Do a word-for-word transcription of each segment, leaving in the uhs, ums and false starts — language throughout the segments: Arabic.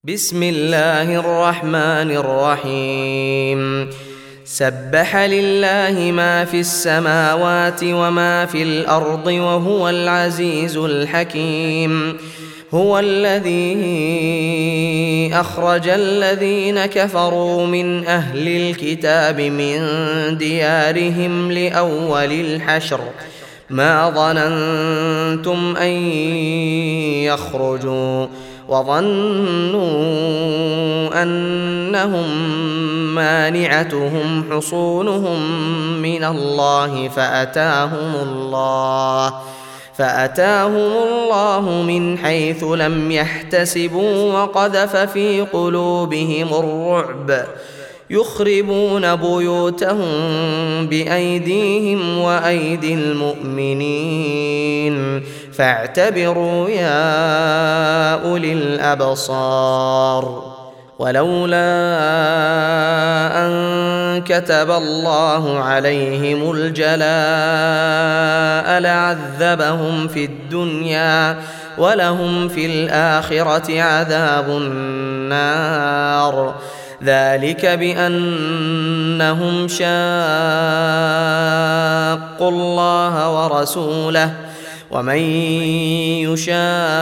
بسم الله الرحمن الرحيم. سبح لله ما في السماوات وما في الأرض وهو العزيز الحكيم. هو الذي أخرج الذين كفروا من أهل الكتاب من ديارهم لأول الحشر ما ظننتم أن يخرجوا وظنوا أنهم مانعتهم حصونهم من الله فأتاهم الله فأتاهم الله من حيث لم يحتسبوا وقذف في قلوبهم الرعب يخربون بيوتهم بأيديهم وأيدي المؤمنين فاعتبروا يا أولي الأبصار. ولولا أن كتب الله عليهم الجلاء لعذبهم في الدنيا ولهم في الآخرة عذاب النار. ذلك بأنهم شاقوا الله ورسوله ومن يشاق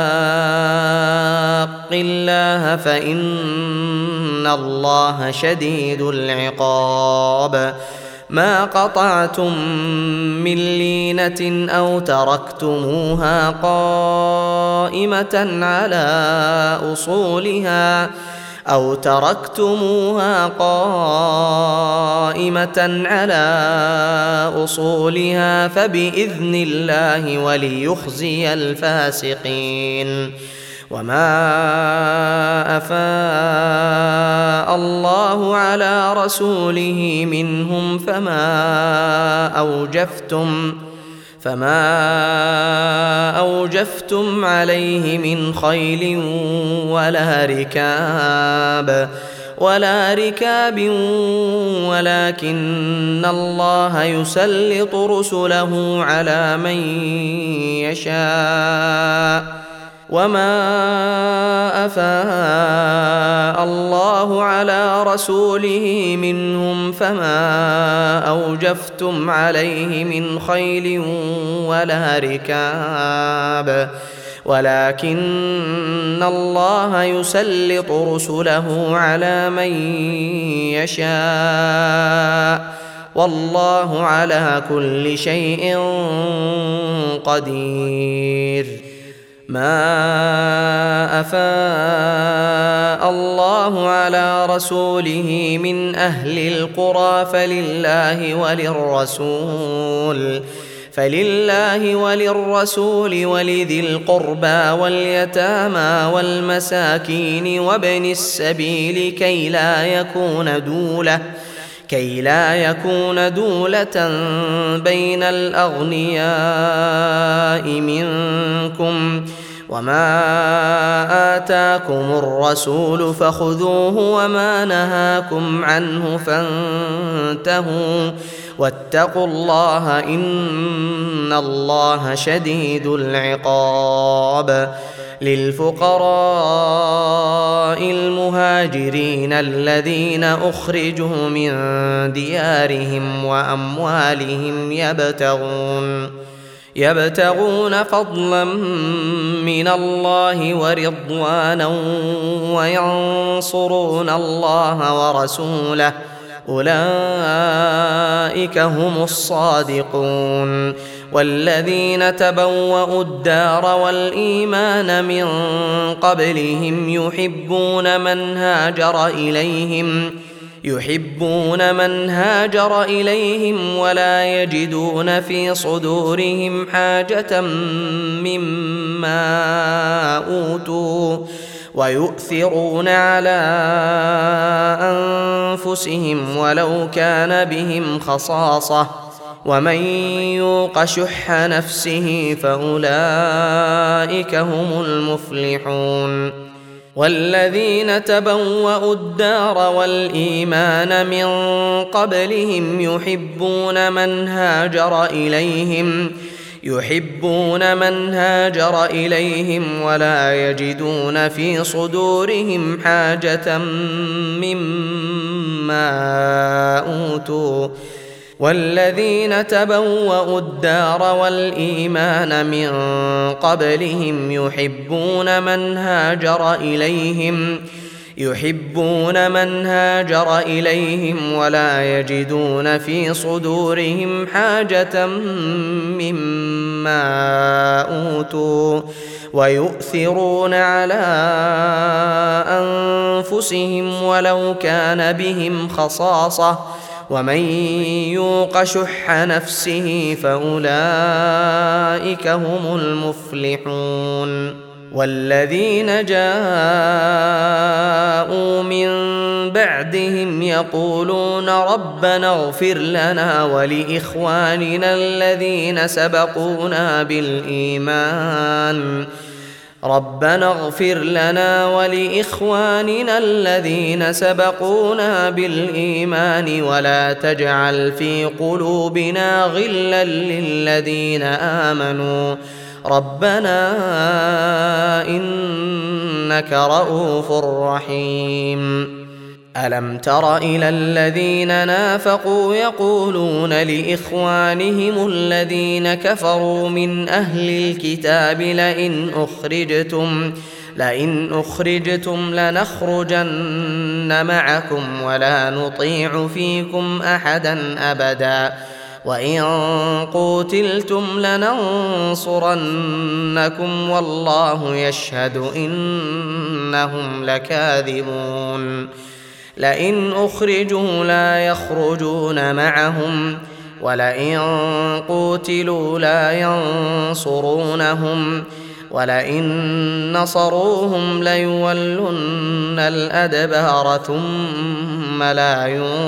الله فإن الله شديد العقاب. ما قطعتم من لينة أو تركتموها قائمة على أصولها أو تركتموها قائمة على أصولها فبإذن الله وليخزي الفاسقين. وما أفاء الله على رسوله منهم فما أوجفتم فما أوجفتم عليه من خيل ولا ركاب ولا ركاب ولكن الله يسلط رسله على من يشاء. وما أفاء الله على رسوله منهم فما أوجفتم عليه من خيل ولا ركاب ولكن الله يسلط رسله على من يشاء والله على كل شيء قدير. ما أفاء الله على رسوله من أهل القرى فلله وللرسول فلله وللرسول ولذي القربى واليتامى والمساكين وابن السبيل كي لا يكون دولة كي لا يكون دولة بين الأغنياء منكم. وما آتاكم الرسول فخذوه وما نهاكم عنه فانتهوا واتقوا الله إن الله شديد العقاب. للفقراء المهاجرين الذين أخرجوا من ديارهم وأموالهم يبتغون يبتغون فضلا من الله ورضوانا وينصرون الله ورسوله أولئك هم الصادقون. والذين تبوأوا الدار والإيمان من قبلهم يحبون من هاجر إليهم يحبون من هاجر إليهم ولا يجدون في صدورهم حاجة مما أوتوا ويؤثرون على أنفسهم ولو كان بهم خصاصة ومن يوق شح نفسه فأولئك هم المفلحون. والذين تبوأوا الدار والإيمان من قبلهم يحبون من هاجر إليهم يحبون من هاجر إليهم ولا يجدون في صدورهم حاجة مما أوتوا والذين تبوأوا الدار والإيمان من قبلهم يحبون من هاجر إليهم يحبون من هاجر إليهم ولا يجدون في صدورهم حاجة مما أوتوا ويؤثرون على أنفسهم ولو كان بهم خصاصة ومن يوق شح نفسه فأولئك هم المفلحون. والذين جاءوا من بعدهم يقولون ربنا اغفر لنا ولإخواننا الذين سبقونا بالإيمان ربنا اغفر لنا ولإخواننا الذين سبقونا بالإيمان ولا تجعل في قلوبنا غلا للذين آمنوا ربنا إنك رؤوف رحيم. ألم تر إلى الذين نافقوا يقولون لإخوانهم الذين كفروا من أهل الكتاب لئن أخرجتم لئن أخرجتم لنخرجن معكم ولا نطيع فيكم أحدا أبدا وإن قوتلتم لننصرنكم والله يشهد إنهم لكاذبون. لئن أخرجوا لا يخرجون معهم ولئن قوتلوا لا ينصرونهم ولئن نصروهم ليولن الأدبار ثم لا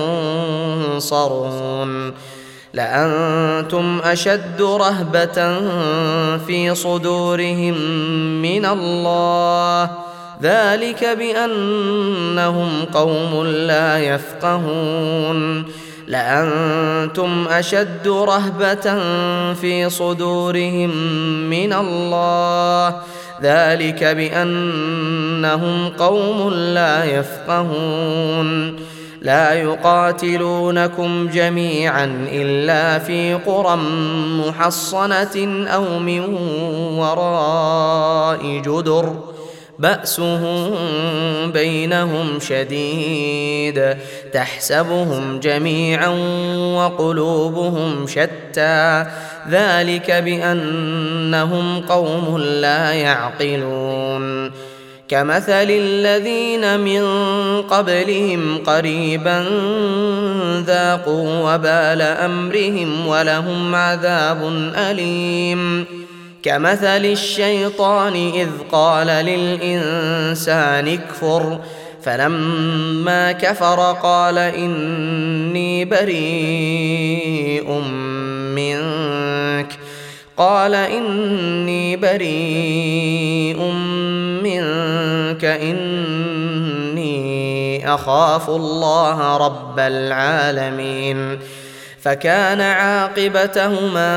ينصرون. لأنتم أشد رهبة في صدورهم من الله ذلك بأنهم قوم لا يفقهون. لأنتم أشد رهبة في صدورهم من الله ذلك بأنهم قوم لا يفقهون. لا يقاتلونكم جميعا إلا في قرى محصنة أو من وراء جدر بأسهم بينهم شديد تحسبهم جميعا وقلوبهم شتى ذلك بأنهم قوم لا يعقلون. كمثل الذين من قبلهم قريبا ذاقوا وبال أمرهم ولهم عذاب أليم. كمثل الشيطان إذ قال للإنسان اكفر فلما كفر قال إني بريء منك قال إني بريء منك إني أخاف الله رب العالمين. فكان عاقبتهما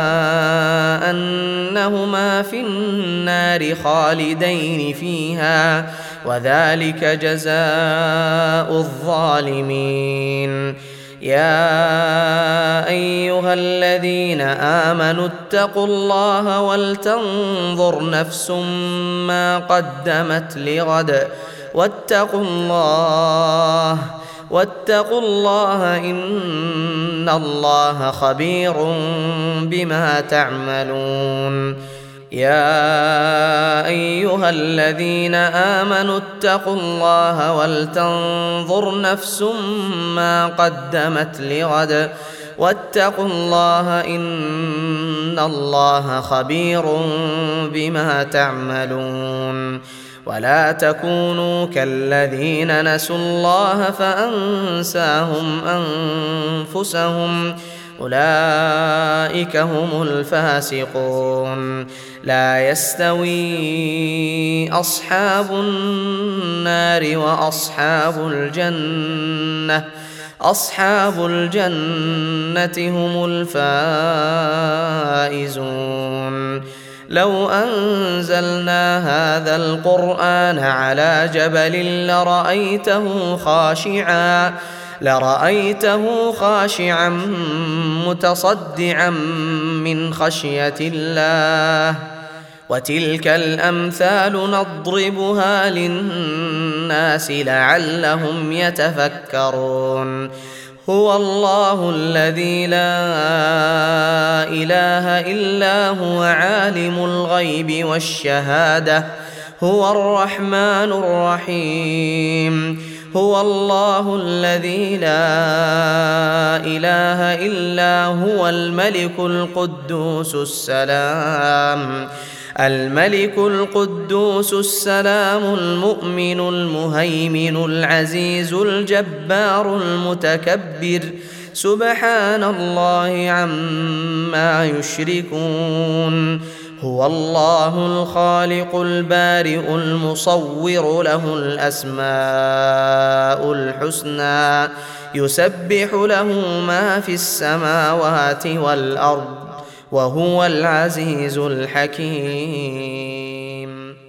أنهما في النار خالدين فيها وذلك جزاء الظالمين. يا أيها الذين آمنوا اتقوا الله ولتنظر نفس ما قدمت لغد واتقوا الله واتقوا الله إن الله خبير بما تعملون. يا أيها الذين آمنوا اتقوا الله ولتنظر نفس ما قدمت لغد واتقوا الله إن الله خبير بما تعملون. ولا تكونوا كالذين نسوا الله فأنساهم أنفسهم أولئك هم الفاسقون. لا يستوي أصحاب النار وأصحاب الجنة أصحاب الجنة هم الفائزون. لو أنزلنا هذا القرآن على جبل لرأيته خاشعا لرأيته خاشعا متصدعا من خشية الله. وتلك الأمثال نضربها للناس لعلهم يتفكرون. هو الله الذي لا إله إلا هو عالم الغيب والشهادة هو الرحمن الرحيم. هو الله الذي لا إله إلا هو الملك القدوس السلام الملك القدوس السلام المؤمن المهيمن العزيز الجبار المتكبر. سبحان الله عما يشركون. هو الله الخالق البارئ المصور له الأسماء الحسنى يسبح له ما في السماوات والأرض وهو العزيز الحكيم.